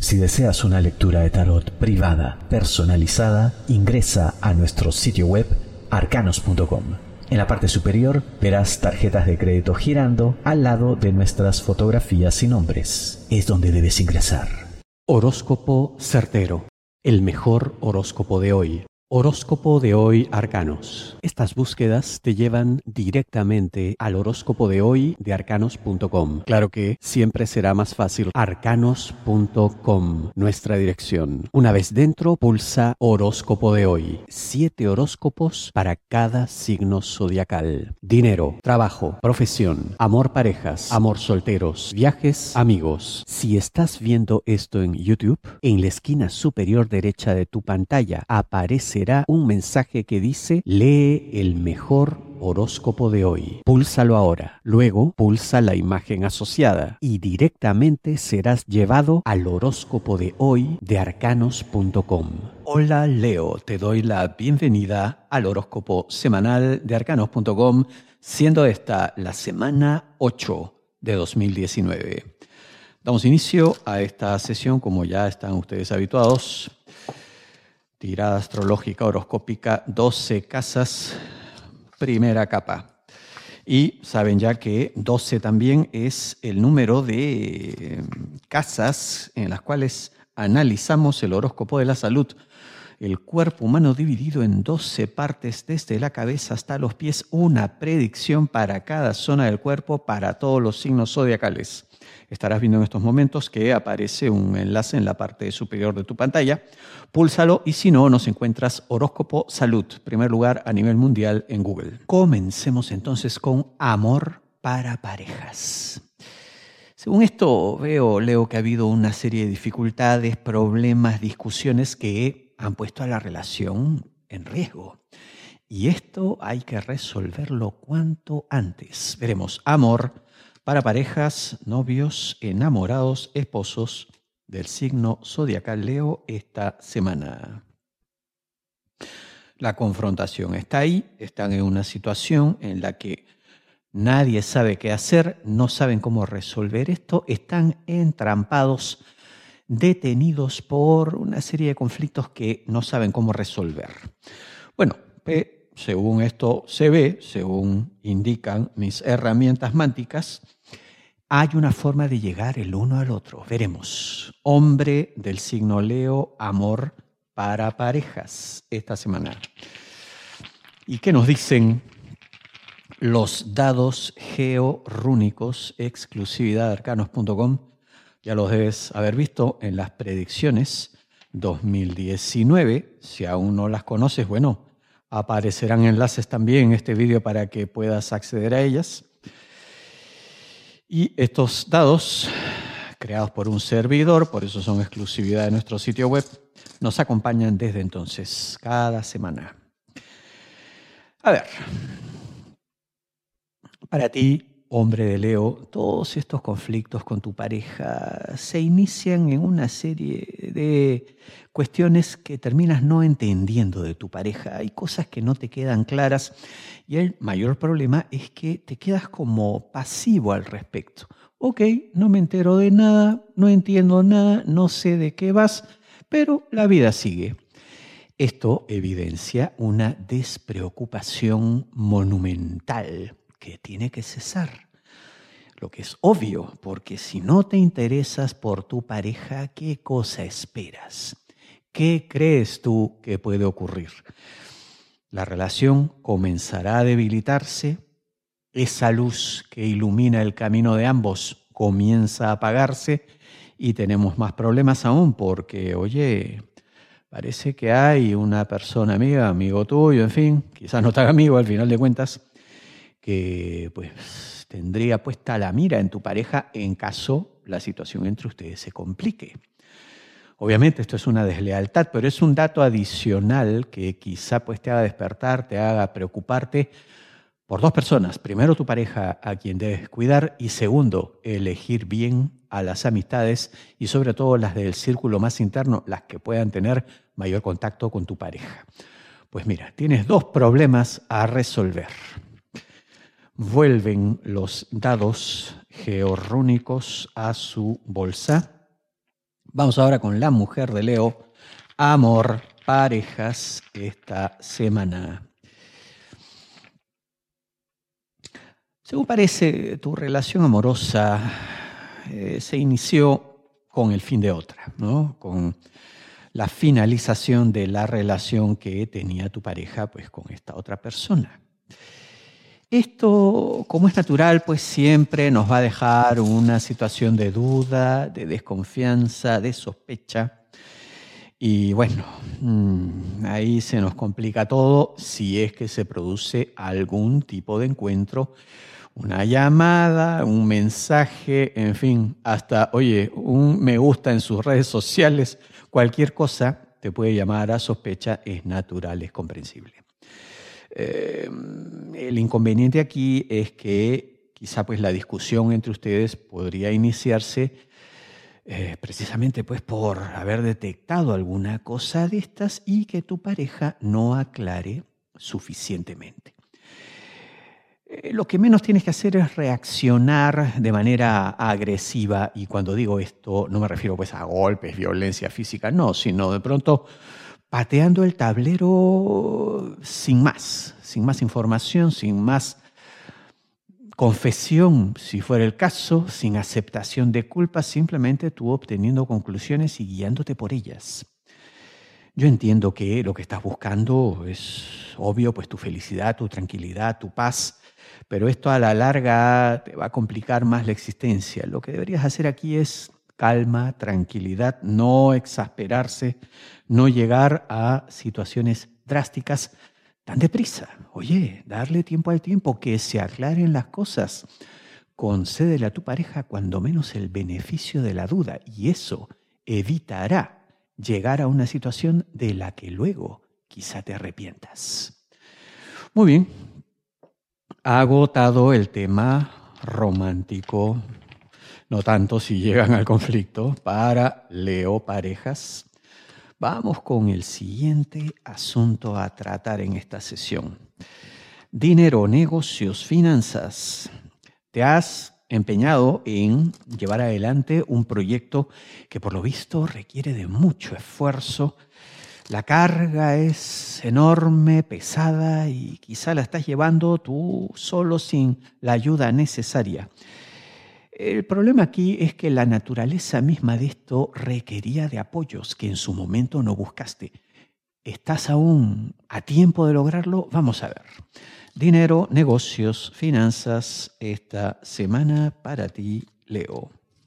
Si deseas una lectura de tarot privada, personalizada, ingresa a nuestro sitio web arcanos.com. En la parte superior verás tarjetas de crédito girando al lado de nuestras fotografías y nombres. Es donde debes ingresar. Horóscopo certero. El mejor horóscopo de hoy. Horóscopo de hoy Arcanos. Estas búsquedas te llevan directamente al horóscopo de hoy de arcanos.com. Claro que siempre será más fácil arcanos.com, nuestra dirección. Una vez dentro, pulsa horóscopo de hoy. 7 horóscopos para cada signo zodiacal. Dinero, trabajo, profesión, amor parejas, amor solteros, viajes, amigos. Si estás viendo esto en YouTube, en la esquina superior derecha de tu pantalla aparece un mensaje que dice lee el mejor horóscopo de hoy. Púlsalo ahora. Luego pulsa la imagen asociada y directamente serás llevado al horóscopo de hoy de arcanos.com. Hola Leo, te doy la bienvenida al horóscopo semanal de arcanos.com, siendo esta la semana 8 de 2019. Damos inicio a esta sesión como ya están ustedes habituados. Tirada astrológica horoscópica, 12 casas, primera capa. Y saben ya que 12 también es el número de casas en las cuales analizamos el horóscopo de la salud. El cuerpo humano dividido en 12 partes desde la cabeza hasta los pies, una predicción para cada zona del cuerpo para todos los signos zodiacales. Estarás viendo en estos momentos que aparece un enlace en la parte superior de tu pantalla. Púlsalo y si no, nos encuentras Horóscopo Salud, primer lugar a nivel mundial en Google. Comencemos entonces con amor para parejas. Según esto leo que ha habido una serie de dificultades, problemas, discusiones que han puesto a la relación en riesgo. Y esto hay que resolverlo cuanto antes. Veremos amor para parejas, novios, enamorados, esposos del signo zodiacal Leo esta semana. La confrontación está ahí, están en una situación en la que nadie sabe qué hacer, no saben cómo resolver esto, están entrampados, detenidos por una serie de conflictos que no saben cómo resolver. Bueno, según esto se ve, según indican mis herramientas mánticas, hay una forma de llegar el uno al otro. Veremos. Hombre del signo Leo, amor para parejas esta semana. ¿Y qué nos dicen los dados georrúnicos, exclusividad de arcanos.com? Ya los debes haber visto en las predicciones 2019. Si aún no las conoces, bueno, aparecerán enlaces también en este vídeo para que puedas acceder a ellas. Y estos dados, creados por un servidor, por eso son exclusividad de nuestro sitio web, nos acompañan desde entonces, cada semana. A ver, para ti, hombre de Leo, todos estos conflictos con tu pareja se inician en una serie de cuestiones que terminas no entendiendo de tu pareja. Hay cosas que no te quedan claras y el mayor problema es que te quedas como pasivo al respecto. Ok, no me entero de nada, no entiendo nada, no sé de qué vas, pero la vida sigue. Esto evidencia una despreocupación monumental que tiene que cesar. Lo que es obvio, porque si no te interesas por tu pareja, ¿qué cosa esperas? ¿Qué crees tú que puede ocurrir? La relación comenzará a debilitarse, esa luz que ilumina el camino de ambos comienza a apagarse y tenemos más problemas aún porque, oye, parece que hay una persona amiga, amigo tuyo, en fin, quizás no tan amigo al final de cuentas, que pues tendría puesta la mira en tu pareja en caso la situación entre ustedes se complique. Obviamente esto es una deslealtad, pero es un dato adicional que quizá pues te haga despertar, te haga preocuparte por dos personas. Primero, tu pareja a quien debes cuidar y segundo, elegir bien a las amistades y sobre todo las del círculo más interno, las que puedan tener mayor contacto con tu pareja. Pues mira, tienes dos problemas a resolver. Vuelven los dados georrúnicos a su bolsa. Vamos ahora con la mujer de Leo. Amor, parejas, esta semana. Según parece, tu relación amorosa se inició con el fin de otra, ¿no? Con la finalización de la relación que tenía tu pareja pues, con esta otra persona. Esto, como es natural, pues siempre nos va a dejar una situación de duda, de desconfianza, de sospecha. Y bueno, ahí se nos complica todo si es que se produce algún tipo de encuentro, una llamada, un mensaje, en fin, hasta, oye, un me gusta en sus redes sociales, cualquier cosa te puede llamar a sospecha, es natural, es comprensible. El inconveniente aquí es que quizá pues la discusión entre ustedes podría iniciarse precisamente pues por haber detectado alguna cosa de estas y que tu pareja no aclare suficientemente. Lo que menos tienes que hacer es reaccionar de manera agresiva, y cuando digo esto no me refiero pues a golpes, violencia física, no, sino de pronto pateando el tablero sin más información, sin más confesión, si fuera el caso, sin aceptación de culpa, simplemente tú obteniendo conclusiones y guiándote por ellas. Yo entiendo que lo que estás buscando es obvio, pues tu felicidad, tu tranquilidad, tu paz, pero esto a la larga te va a complicar más la existencia. Lo que deberías hacer aquí es calma, tranquilidad, no exasperarse, no llegar a situaciones drásticas tan deprisa. Oye, darle tiempo al tiempo, que se aclaren las cosas. Concédele a tu pareja cuando menos el beneficio de la duda, y eso evitará llegar a una situación de la que luego quizá te arrepientas. Muy bien, agotado el tema romántico, no tanto si llegan al conflicto, para Leo parejas. Vamos con el siguiente asunto a tratar en esta sesión. Dinero, negocios, finanzas. Te has empeñado en llevar adelante un proyecto que por lo visto requiere de mucho esfuerzo. La carga es enorme, pesada, y quizá la estás llevando tú solo sin la ayuda necesaria. El problema aquí es que la naturaleza misma de esto requería de apoyos que en su momento no buscaste. ¿Estás aún a tiempo de lograrlo? Vamos a ver. Dinero, negocios, finanzas, esta semana para ti, Leo.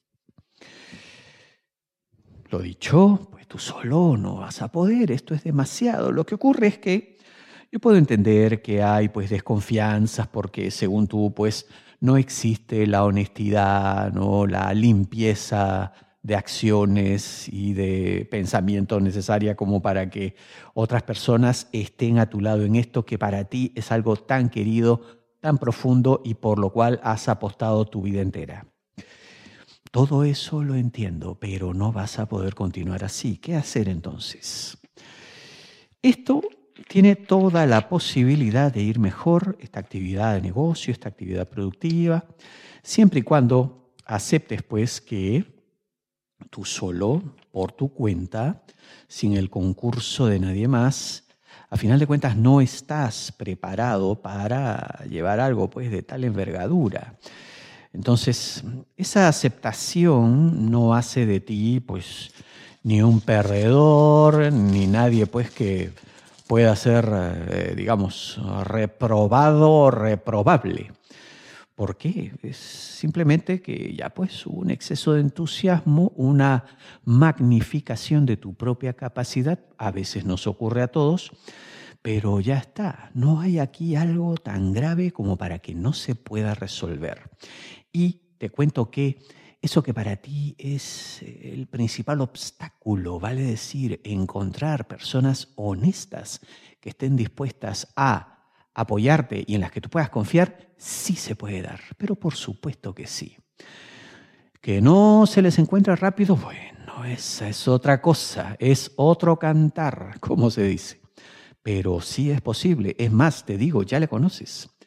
Lo dicho, pues tú solo no vas a poder, esto es demasiado. Lo que ocurre es que yo puedo entender que hay pues desconfianzas porque según tú pues no existe la honestidad, ¿no? La limpieza de acciones y de pensamiento necesaria como para que otras personas estén a tu lado en esto que para ti es algo tan querido, tan profundo y por lo cual has apostado tu vida entera. Todo eso lo entiendo, pero no vas a poder continuar así. ¿Qué hacer entonces? Esto tiene toda la posibilidad de ir mejor, esta actividad de negocio, esta actividad productiva, siempre y cuando aceptes pues que tú solo, por tu cuenta, sin el concurso de nadie más, a final de cuentas no estás preparado para llevar algo pues de tal envergadura. Entonces, esa aceptación no hace de ti pues ni un perdedor, ni nadie pues que pueda ser, digamos, reprobado o reprobable. ¿Por qué? Es simplemente que ya pues hubo un exceso de entusiasmo, una magnificación de tu propia capacidad. A veces nos ocurre a todos, pero ya está. No hay aquí algo tan grave como para que no se pueda resolver. Y te cuento que eso que para ti es el principal obstáculo, vale decir, encontrar personas honestas que estén dispuestas a apoyarte y en las que tú puedas confiar, sí se puede dar, pero por supuesto que sí. Que no se les encuentra rápido, bueno, esa es otra cosa, es otro cantar, como se dice. Pero sí es posible, es más, te digo, ya le conoces.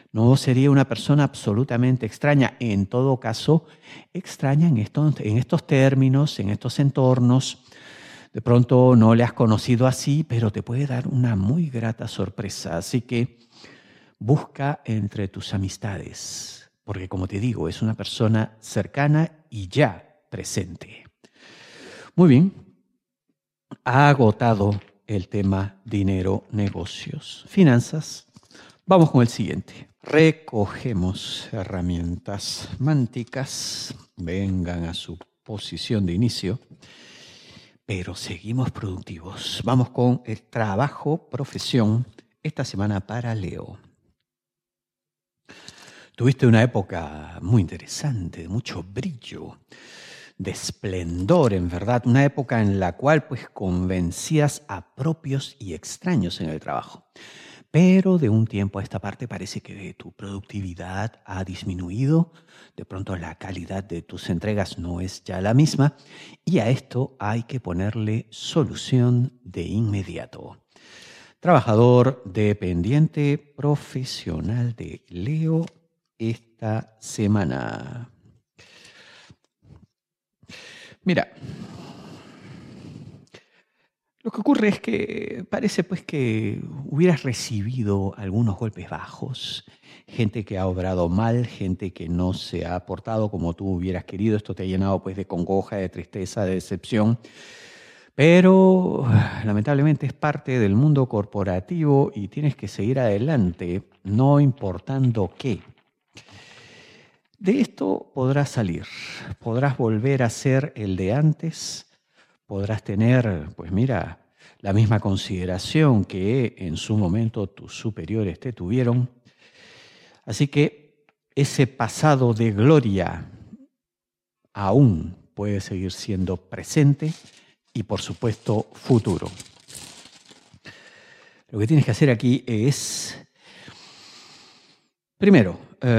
No sería una persona absolutamente extraña. En todo caso, extraña en estos términos, en estos entornos. De pronto no le has conocido así, pero te puede dar una muy grata sorpresa. Así que busca entre tus amistades, porque como te digo, es una persona cercana y ya presente. Muy bien, ha agotado el tema dinero, negocios, finanzas. Vamos con el siguiente. Recogemos herramientas mánticas, vengan a su posición de inicio, pero seguimos productivos. Vamos con el trabajo, profesión, esta semana para Leo. Tuviste una época muy interesante, de mucho brillo, de esplendor, en verdad, una época en la cual pues convencías a propios y extraños en el trabajo. Pero de un tiempo a esta parte parece que tu productividad ha disminuido, de pronto la calidad de tus entregas no es ya la misma y a esto hay que ponerle solución de inmediato. Trabajador dependiente profesional de Leo esta semana. Mira, lo que ocurre es que parece pues que hubieras recibido algunos golpes bajos, gente que ha obrado mal, gente que no se ha portado como tú hubieras querido. Esto te ha llenado pues de congoja, de tristeza, de decepción. Pero lamentablemente es parte del mundo corporativo y tienes que seguir adelante, no importando qué. De esto podrás salir, podrás volver a ser el de antes. Podrás tener, pues mira, la misma consideración que en su momento tus superiores te tuvieron. Así que ese pasado de gloria aún puede seguir siendo presente y, por supuesto, futuro. Lo que tienes que hacer aquí es, primero,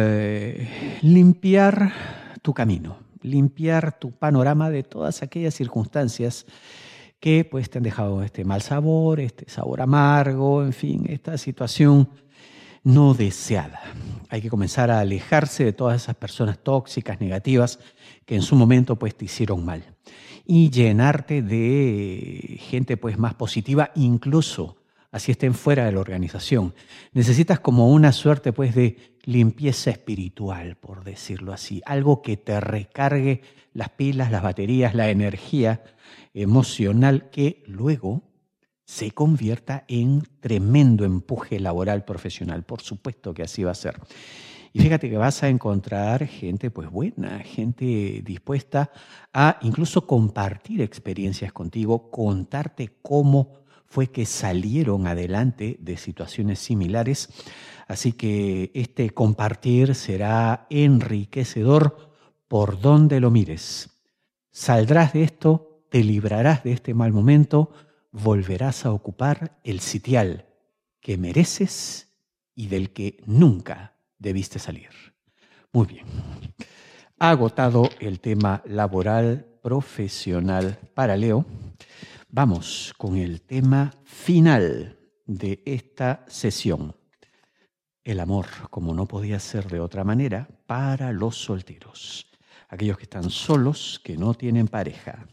limpiar tu camino. Limpiar tu panorama de todas aquellas circunstancias que pues, te han dejado este mal sabor, este sabor amargo, en fin, esta situación no deseada. Hay que comenzar a alejarse de todas esas personas tóxicas, negativas, que en su momento pues, te hicieron mal. Y llenarte de gente pues, más positiva, incluso así estén fuera de la organización. Necesitas como una suerte pues, de limpieza espiritual, por decirlo así. Algo que te recargue las pilas, las baterías, la energía emocional que luego se convierta en tremendo empuje laboral profesional. Por supuesto que así va a ser. Y fíjate que vas a encontrar gente pues buena, gente dispuesta a incluso compartir experiencias contigo, contarte cómo fue que salieron adelante de situaciones similares. Así que este compartir será enriquecedor por donde lo mires. Saldrás de esto, te librarás de este mal momento, volverás a ocupar el sitial que mereces y del que nunca debiste salir. Muy bien. Agotado el tema laboral profesional para Leo, vamos con el tema final de esta sesión. El amor, como no podía ser de otra manera, para los solteros. Aquellos que están solos, que no tienen pareja.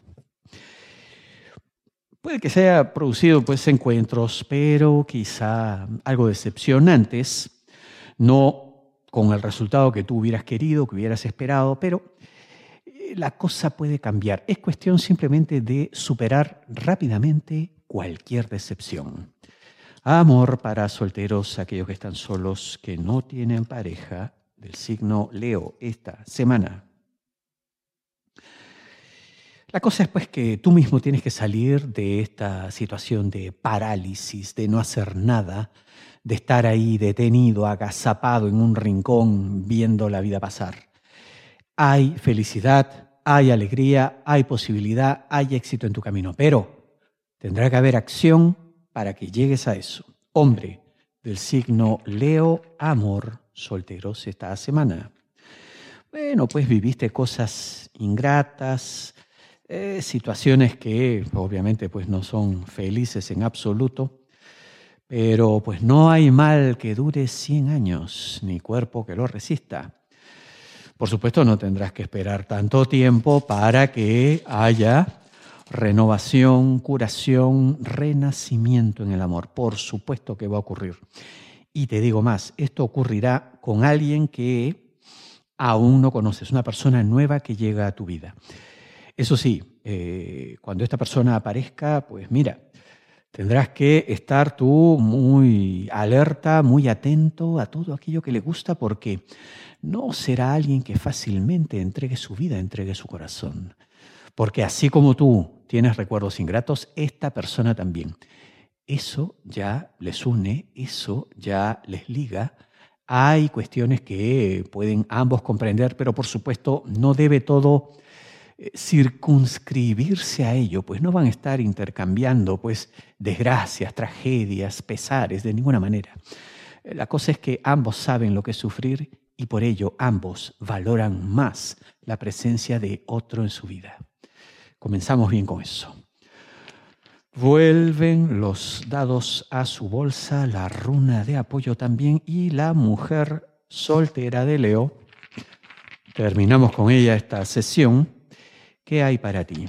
Puede que se haya producido pues, encuentros, pero quizá algo decepcionantes, no con el resultado que tú hubieras querido, que hubieras esperado, pero la cosa puede cambiar. Es cuestión simplemente de superar rápidamente cualquier decepción. Amor para solteros, aquellos que están solos, que no tienen pareja, del signo Leo esta semana. La cosa es pues que tú mismo tienes que salir de esta situación de parálisis, de no hacer nada, de estar ahí detenido, agazapado en un rincón viendo la vida pasar. Hay felicidad, hay alegría, hay posibilidad, hay éxito en tu camino, pero tendrá que haber acción para que llegues a eso. Hombre del signo Leo, amor, solteros esta semana. Bueno, pues viviste cosas ingratas, situaciones que obviamente pues no son felices en absoluto, Pero pues no hay mal que dure 100 años, ni cuerpo que lo resista. Por supuesto, no tendrás que esperar tanto tiempo para que haya renovación, curación, renacimiento en el amor. Por supuesto que va a ocurrir. Y te digo más, esto ocurrirá con alguien que aún no conoces, una persona nueva que llega a tu vida. Eso sí, cuando esta persona aparezca, pues mira, tendrás que estar tú muy alerta, muy atento a todo aquello que le gusta, porque no será alguien que fácilmente entregue su vida, entregue su corazón. Porque así como tú tienes recuerdos ingratos, esta persona también. Eso ya les une, eso ya les liga. Hay cuestiones que pueden ambos comprender, pero por supuesto no debe todo circunscribirse a ello, pues no van a estar intercambiando pues desgracias, tragedias, pesares, de ninguna manera. La cosa es que ambos saben lo que es sufrir y por ello ambos valoran más la presencia de otro en su vida. Comenzamos bien con eso. Vuelven los dados a su bolsa, la runa de apoyo también y la mujer soltera de Leo. Terminamos con ella esta sesión. ¿Qué hay para ti?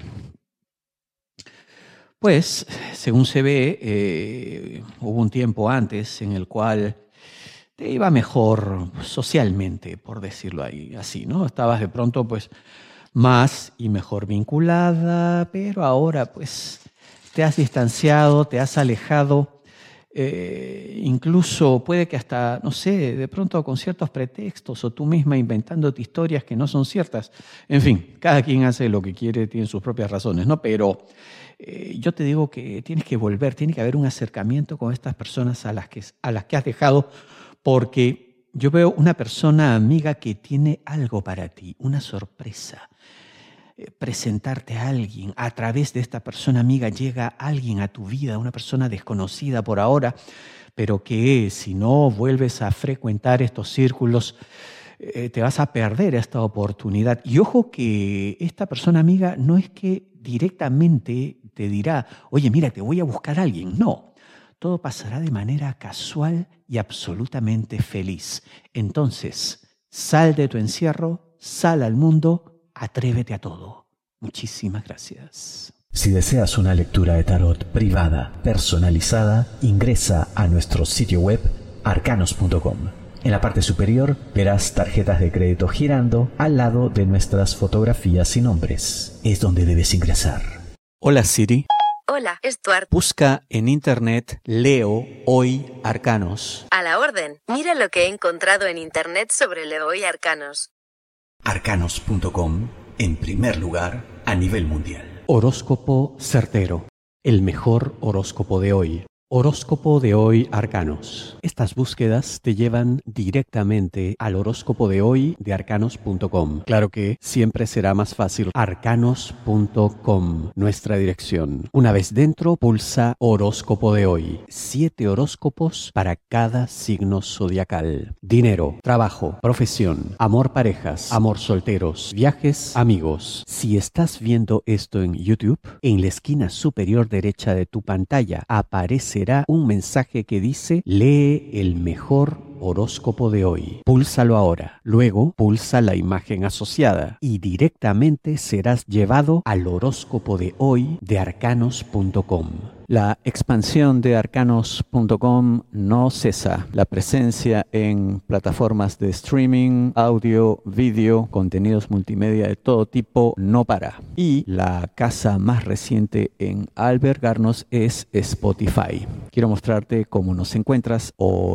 Pues, según se ve, hubo un tiempo antes en el cual te iba mejor socialmente, por decirlo así, ¿no? Estabas de pronto, pues, más y mejor vinculada, pero ahora, pues, te has distanciado, te has alejado, incluso puede que hasta, no sé, de pronto con ciertos pretextos o tú misma inventándote historias que no son ciertas. En fin, cada quien hace lo que quiere, tiene sus propias razones, ¿no? Pero yo te digo que tienes que volver, tiene que haber un acercamiento con estas personas a las que has dejado, porque yo veo una persona amiga que tiene algo para ti, una sorpresa. Presentarte a alguien, a través de esta persona amiga llega alguien a tu vida, una persona desconocida por ahora, pero que si no vuelves a frecuentar estos círculos, te vas a perder esta oportunidad. Y ojo que esta persona amiga no es que directamente te dirá, oye, mira, te voy a buscar a alguien. No, todo pasará de manera casual y absolutamente feliz. Entonces, sal de tu encierro, sal al mundo, atrévete a todo. Muchísimas gracias. Si deseas una lectura de tarot privada, personalizada, ingresa a nuestro sitio web arcanos.com. En la parte superior verás tarjetas de crédito girando al lado de nuestras fotografías y nombres. Es donde debes ingresar. Hola Siri. Hola, Stuart. Busca en internet Leo Hoy Arcanos. A la orden. Mira lo que he encontrado en internet sobre Leo y Arcanos. Arcanos.com, en primer lugar a nivel mundial. Horóscopo certero, el mejor horóscopo de hoy. Horóscopo de hoy Arcanos. Estas búsquedas te llevan directamente al horóscopo de hoy de arcanos.com. Claro que siempre será más fácil. Arcanos.com, nuestra dirección. Una vez dentro, pulsa horóscopo de hoy. 7 horóscopos para cada signo zodiacal. Dinero, trabajo, profesión, amor parejas, amor solteros, viajes, amigos. Si estás viendo esto en YouTube, en la esquina superior derecha de tu pantalla aparece un mensaje que dice lee el mejor horóscopo de hoy. Púlsalo ahora. Luego pulsa la imagen asociada y directamente serás llevado al horóscopo de hoy de arcanos.com. La expansión de arcanos.com no cesa. La presencia en plataformas de streaming, audio, vídeo, contenidos multimedia de todo tipo no para. Y la casa más reciente en albergarnos es Spotify. Quiero mostrarte cómo nos encuentras.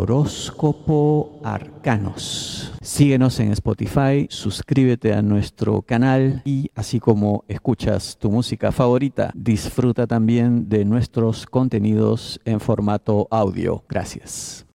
Horóscopo Arcanos. Síguenos en Spotify, suscríbete a nuestro canal y así como escuchas tu música favorita, disfruta también de nuestros contenidos en formato audio. Gracias.